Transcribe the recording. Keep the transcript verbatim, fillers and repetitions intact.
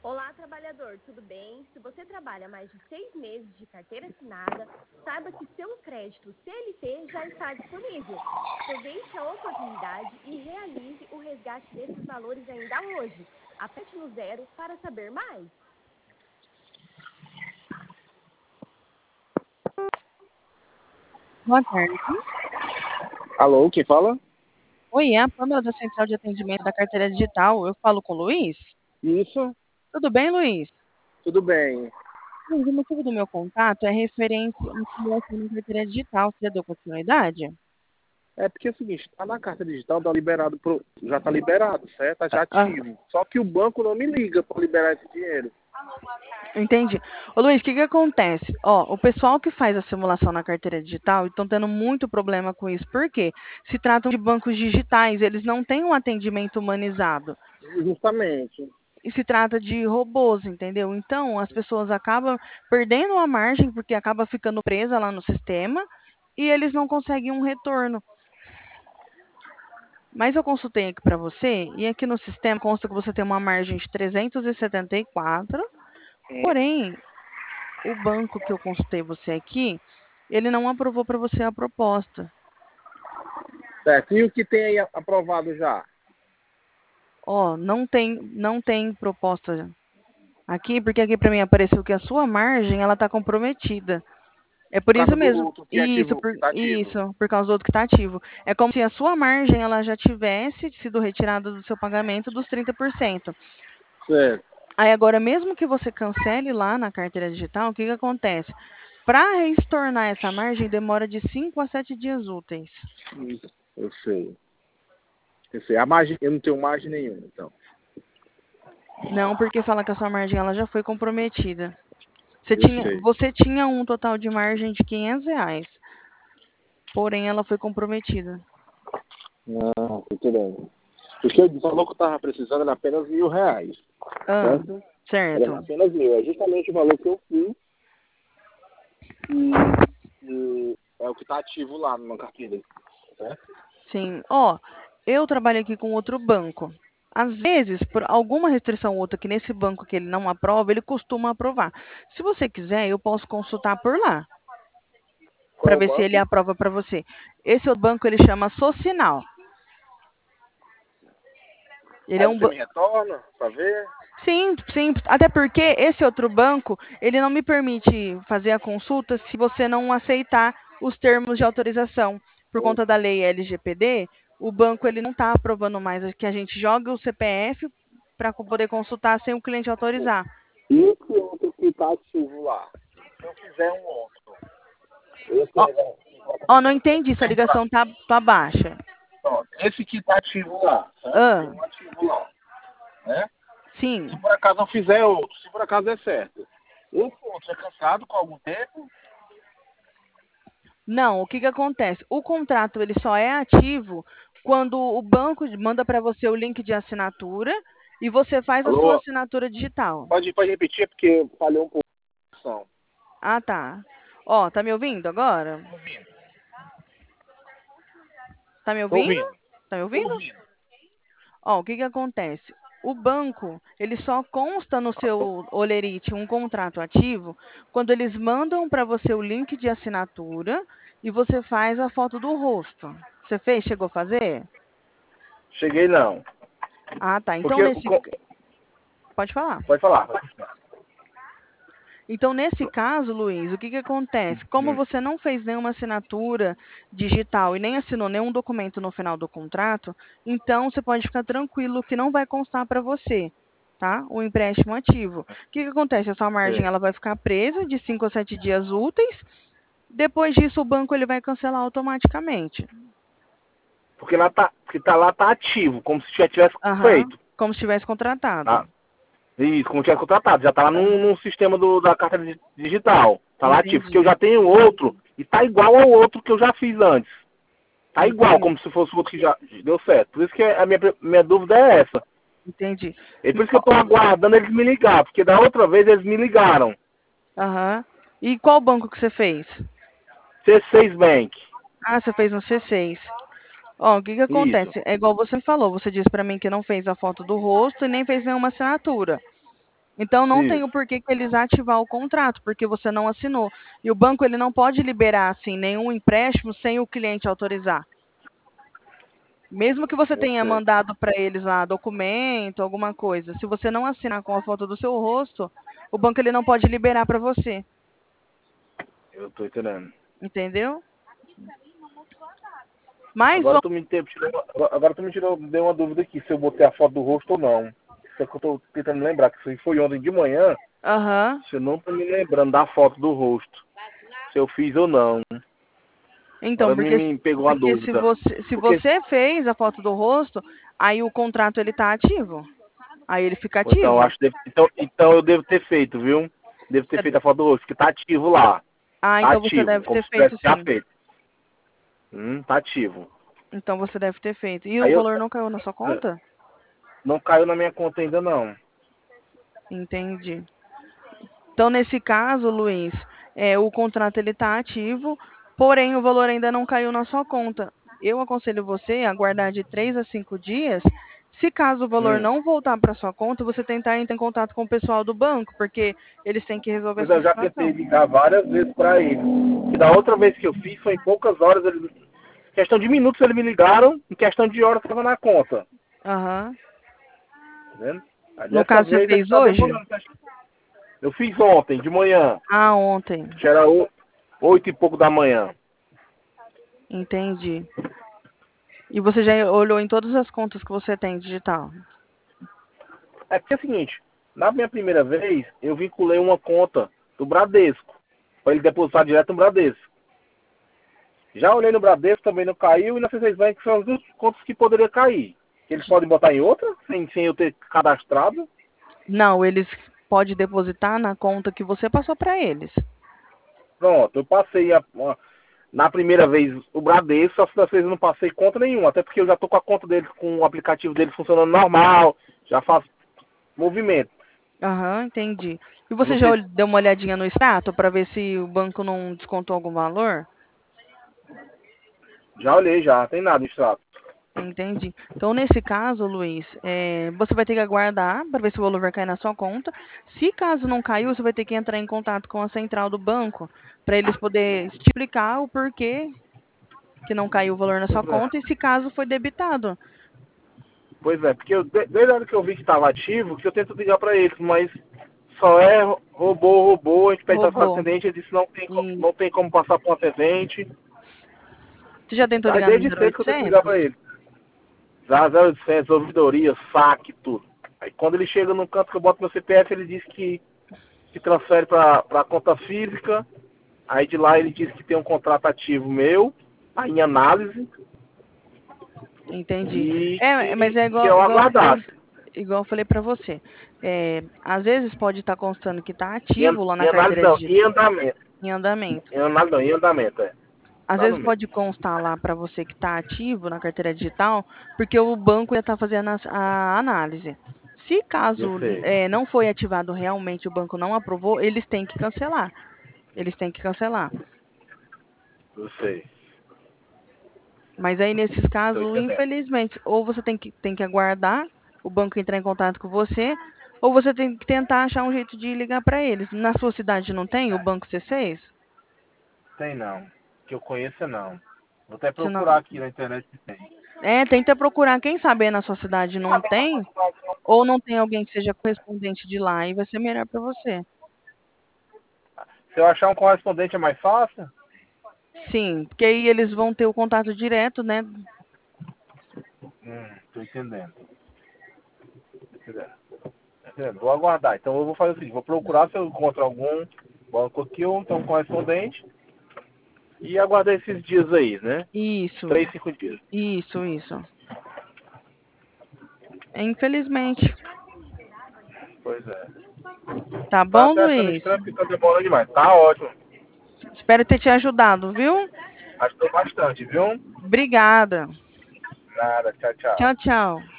Olá, trabalhador, tudo bem? Se você trabalha mais de seis meses de carteira assinada, saiba que seu crédito C L T já está disponível. Aproveite a oportunidade e realize o resgate desses valores ainda hoje. Aperte no zero para saber mais. Boa tarde. Alô, quem fala? Oi, é a Pâmela da Central de Atendimento da Carteira Digital. Eu falo com o Luiz? Isso, Tudo bem, Luiz? tudo bem. Luiz, o motivo do meu contato é referente à simulação da Carteira Digital. Você já deu continuidade? É porque é o seguinte, tá na carta digital, tá liberado pro, já tá liberado, certo? Tá já Ah, ativo. Só que o banco não me liga para liberar esse dinheiro. entendi. Ô, Luiz, o que que acontece? Ó, o pessoal que faz a simulação na carteira digital estão tendo muito problema com isso. Por quê? Se tratam de bancos digitais, eles não têm um atendimento humanizado. Justamente. E se trata de robôs, entendeu? Então, as pessoas acabam perdendo a margem porque acaba ficando presa lá no sistema e eles não conseguem um retorno. Mas eu consultei aqui para você e aqui no sistema consta que você tem uma margem de trezentos e setenta e quatro, porém, o banco que eu consultei você aqui, ele não aprovou para você a proposta. Certo. E o que tem aí aprovado já? Ó, não tem, não tem proposta aqui, porque aqui para mim apareceu que a sua margem ela está comprometida. É Por por isso causa do mesmo. outro que é Isso, ativo, por, que tá ativo. isso, por causa do outro que está ativo. É como se a sua margem ela já tivesse sido retirada do seu pagamento dos trinta por cento. Certo. Aí agora, mesmo que você cancele lá na carteira digital, o que que acontece? Para retornar essa margem, demora de cinco a sete dias úteis. Isso, eu sei. Eu sei. A margem, eu não tenho margem nenhuma, então. Não, porque fala que a sua margem ela já foi comprometida. Você Eu tinha, sei. você tinha um total de margem de quinhentos reais, porém ela foi comprometida. Não, muito bem. Porque o valor que eu tava precisando era apenas mil reais. Ah, Certo? Era certo. apenas mil. É justamente o valor que eu fiz e, e é o que está ativo lá numa carteira. Certo? Sim. Ó, eu trabalho aqui com outro banco. Às vezes, por alguma restrição ou outra que nesse banco que ele não aprova, ele costuma aprovar. Se você quiser, eu posso consultar por lá, Qual para é o ver se ele banco? aprova para você. Esse outro banco ele chama Socinal. Ele é Aí um você ba- me retorna para ver? Sim, sim, até porque esse outro banco, ele não me permite fazer a consulta se você não aceitar os termos de autorização. Por Ou conta da lei L G P D, o banco ele não está aprovando mais que a gente jogue o C P F para poder consultar sem o cliente autorizar. e esse outro que está ativo lá? Se eu fizer um outro, esse Ó, aí vai ó, não entendi, sua ligação tá, tá baixa. pronto. Esse que está ativo lá, certo? Tem Ah, um ativo lá, né? Se sim. por acaso eu fizer outro, se por acaso é certo. Esse outro é cansado com algum tempo? Não, o que que acontece? O contrato ele só é ativo quando o banco manda para você o link de assinatura e você faz a sua Alô? assinatura digital. Pode, pode repetir porque falhou um pouco a conexão. Ah, tá. Ó, tá me ouvindo agora? Tô ouvindo. Tá me Tô ouvindo? ouvindo. Tá me Tô ouvindo? ouvindo. Ó, o que que acontece? O banco, ele só consta no seu holerite um contrato ativo quando eles mandam para você o link de assinatura e você faz a foto do rosto. Você fez? Chegou a fazer? Cheguei não. Ah, tá. Então, Porque, o nesse... co- Pode falar. pode falar. Pode falar. Então, nesse caso, Luiz, o que que acontece? Como Hum. você não fez nenhuma assinatura digital e nem assinou nenhum documento no final do contrato, então você pode ficar tranquilo que não vai constar para você, tá? O empréstimo ativo. O que que acontece? A sua margem Sim. ela vai ficar presa de cinco a sete dias úteis. Depois disso, o banco ele vai cancelar automaticamente. Porque lá tá, porque tá lá tá ativo, como se já tivesse Aham. feito. Como se tivesse contratado. Tá? Isso, como tivesse contratado. Já tá lá num, num sistema do, da carta di- digital. Tá lá ativo. Porque eu Entendi. já tenho outro e tá igual ao outro que eu já fiz antes. Tá igual, Entendi. como se fosse o outro que já deu certo. Por isso que a minha, minha dúvida é essa. Entendi. É por isso que eu tô aguardando eles me ligar, porque da outra vez eles me ligaram. Aham. E qual banco que você fez? C seis Bank. Ah, você fez no C seis. Ó, o que que Isso. acontece? É igual você falou, você disse pra mim que não fez a foto do rosto e nem fez nenhuma assinatura. Então não tem o Isso. porquê que eles ativar o contrato, porque você não assinou. E o banco ele não pode liberar assim nenhum empréstimo sem o cliente autorizar. Mesmo que você Eu tenha sei. mandado para eles lá documento, alguma coisa, se você não assinar com a foto do seu rosto, o banco ele não pode liberar para você, Eu tô entendendo. entendeu? Mas Agora vamos, tu me te- tirou, agora agora tu me tirou, deu uma dúvida aqui, se eu botei a foto do rosto ou não. Isso é que eu tô tentando lembrar, que isso aí foi ontem de manhã, aham. se eu não tô me lembrando da foto do rosto. Se eu fiz ou não. Então, Agora me, porque me pegou a porque se dúvida. você se Porque, você fez a foto do rosto, aí o contrato ele tá ativo. Aí ele fica então, eu ativo. acho que deve- então, então eu devo ter feito, viu? Devo ter feito a foto do rosto, que tá ativo lá. Ah, Tá então você ativo, deve como ter se feito tivesse já sim. feito. Hum, tá ativo. Então você deve ter feito. E o Aí eu valor não caiu na sua conta? não caiu na minha conta ainda não. Entendi. Então, nesse caso, Luiz, é, o contrato ele está ativo, porém o valor ainda não caiu na sua conta. Eu aconselho você a guardar de três a cinco dias. Se caso o valor Hum. não voltar para sua conta, você tentar entrar em contato com o pessoal do banco, porque eles têm que resolver Pois essa eu já tentei situação. ligar várias vezes pra ele. E da outra vez que eu fiz, foi em poucas horas. Ele, em questão de minutos eles me ligaram, em questão de horas estava na conta. Aham. Tá vendo? Aí No dessa caso, você vez é que fez tá hoje? demorando. Eu fiz ontem, de manhã. Ah, ontem. Já era o- oito e pouco da manhã. Entendi. E você já olhou em todas as contas que você tem digital? É porque é o seguinte, na minha primeira vez, eu vinculei uma conta do Bradesco, para ele depositar direto no Bradesco. Já olhei no Bradesco, também não caiu, e na C seis Bank são as duas contas que poderiam cair. Eles podem botar em outra, sem, sem eu ter cadastrado. Não, eles podem depositar na conta que você passou para eles. Pronto, eu passei a, uma- na primeira vez o Bradesco, só que dessa vez eu não passei conta nenhuma, até porque eu já tô com a conta deles, com o aplicativo deles funcionando normal, já faço movimento. Aham, entendi. E Eu não você já sei ol- se deu uma olhadinha no extrato para ver se o banco não descontou algum valor? já olhei já, tem nada no extrato. Entendi. Então, nesse caso, Luiz, eh, você vai ter que aguardar para ver se o valor vai cair na sua conta. Se caso não caiu, você vai ter que entrar em contato com a central do banco para eles poderem te explicar o porquê que não caiu o valor na sua Pois é, conta e se caso foi debitado. pois é, porque eu, de- desde a hora que eu vi que estava ativo, que eu tento ligar para eles, mas só é robô, robô, a gente pede para Roubou. atendente, ele disse não tem, co- E não tem como passar para um atendente. você já tentou Aí ligar no desde zero cedo que eu tento ligar oitocentos? para ele. Já zero oitocentos, ouvidoria, saque, tudo. Aí quando ele chega no canto que eu boto meu C P F, ele diz que, que transfere para a conta física. Aí de lá ele diz que tem um contrato ativo meu, tá em análise, Entendi. e É, mas que, é que igual, eu igual eu falei, aguardasse. igual eu falei para você. É, às vezes pode estar constando que está Em, an- ativo lá na em análise carteira não, de em andamento. em andamento. Em análise não, em andamento, é. Às Tá no vezes meio. pode constar lá para você que está ativo na carteira digital, porque o banco já está fazendo as- a, análise. Se Eu caso sei, é, não foi ativado realmente, o banco não aprovou, eles têm que cancelar. Eles têm que cancelar. eu sei. Mas aí, nesses Tô casos, entendendo. infelizmente, ou você tem que, tem que aguardar o banco entrar em contato com você, ou você tem que tentar achar um jeito de ligar para eles. Na sua cidade não tem o Banco C seis? Tem não. Que eu conheça não. Vou até Se procurar não... aqui na internet se tem. É, tenta procurar. Quem sabe aí na sua cidade não tem, ou não tem alguém que seja correspondente de lá, e vai ser melhor para você. Se eu achar um correspondente é mais fácil? Sim, porque aí eles vão ter o contato direto, né? Hum, tô entendendo. Tô entendendo. Tô entendendo. Vou aguardar. Então eu vou fazer o seguinte, vou procurar se eu encontro algum banco aqui ou então um correspondente e aguardar esses dias aí, né? Isso, Três, cinco dias. isso, isso. Infelizmente. Pois é. Tá Tá bom, até achando Luiz? estranho porque tá demorando demais. Tá ótimo. Espero ter te ajudado, viu? Ajudou bastante, viu? Obrigada. Nada. Tchau, tchau. Tchau, tchau.